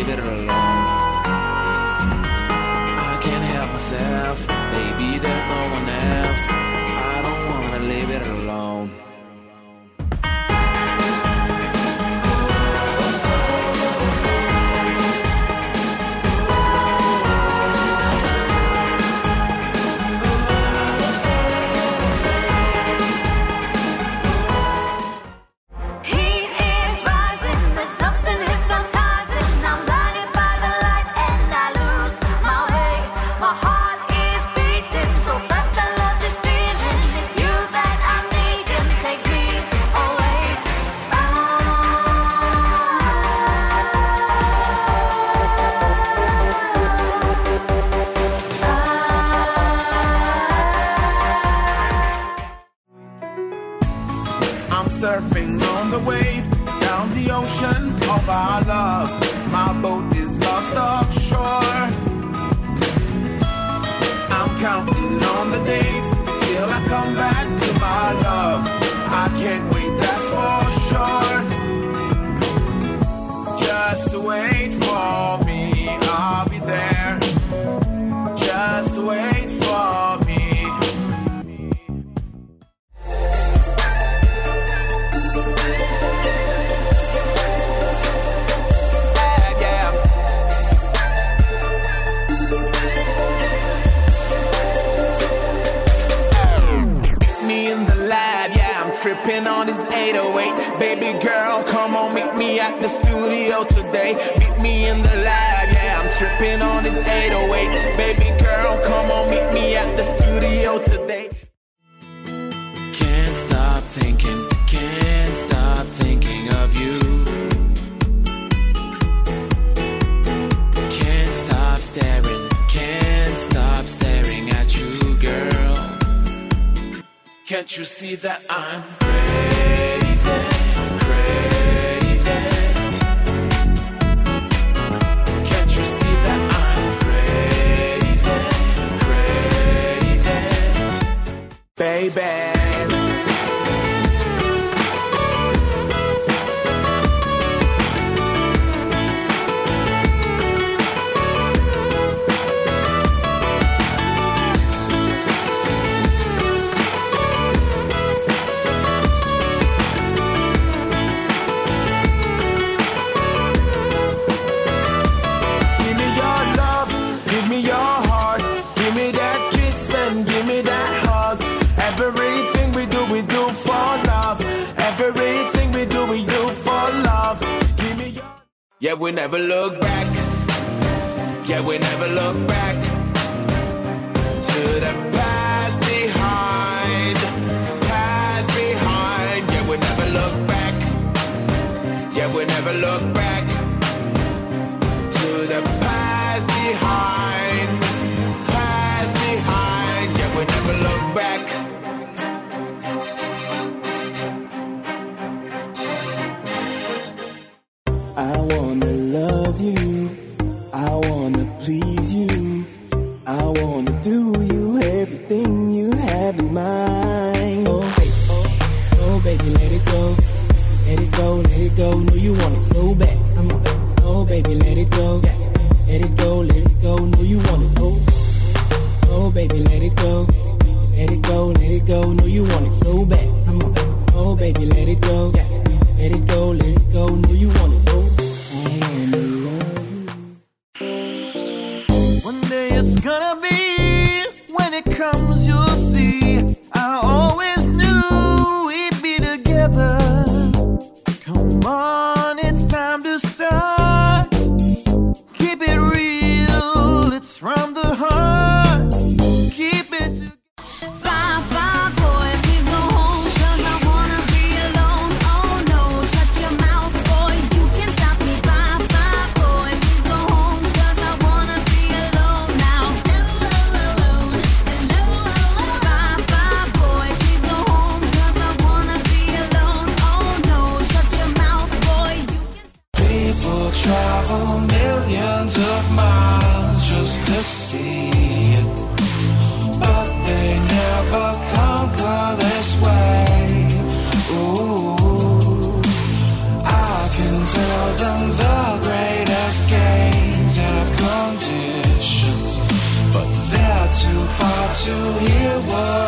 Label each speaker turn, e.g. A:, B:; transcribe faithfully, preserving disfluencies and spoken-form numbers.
A: leave it alone. I can't help myself, baby, there's no one else. I don't wanna leave it alone.
B: Surfing on the wave, down the ocean of our love. My boat is lost offshore. I'm counting on the days till I come back to my love. I can't wait, that's for sure. Just wait for me, I'll be there. Just wait for me.
A: Tripping on his eight oh eight. Baby girl, come on, meet me at the studio today. Meet me in the lab, yeah, I'm tripping on his eight oh eight. Baby girl, come on, meet me at the studio today. Can't stop thinking, can't stop thinking of you. Can't stop staring, can't stop staring at you, girl. Can't you see that I'm crazy, crazy? Can't you see that I'm crazy, crazy? Baby. Everything we do, we do for love. Everything we do, we do for love. Give me your... Yeah, we never look back. Yeah, we never look back. To the past behind. Past behind. Yeah, we never look back. Yeah, we never look back. To the past behind. Past behind. Yeah, we never look back.
C: I wanna love you, I wanna please you, I wanna do you everything you have in mind. Oh, baby, oh, oh, baby, let it go, let it go, let it go. Know you want it so bad. Oh, baby, let it go, let it go, let it go. Know you want it. Oh, oh, baby, let it go, let it go, let it go. Know you want it so bad. Oh, baby, let it go, let it go, let it go. Know you want it. Oh.
D: One day it's gonna be, when it comes you'll see. I always knew we'd be together. Come on, it's time to start. Keep it real, it's from the heart. Keep it together.
E: Bye bye boy, please go home, cause I wanna be alone. Oh no, shut your mouth boy, you can't stop me. Bye bye boy, please go home, cause I wanna be alone now. Hello, alone, hello, alone. Bye bye boy, please go home, cause I wanna be alone. Oh no, shut your mouth boy, you can.
A: People travel millions of miles just to see you, but they never conquer this way. Ooh, I can tell them the greatest game
F: things have conditions, but they're too far to hear what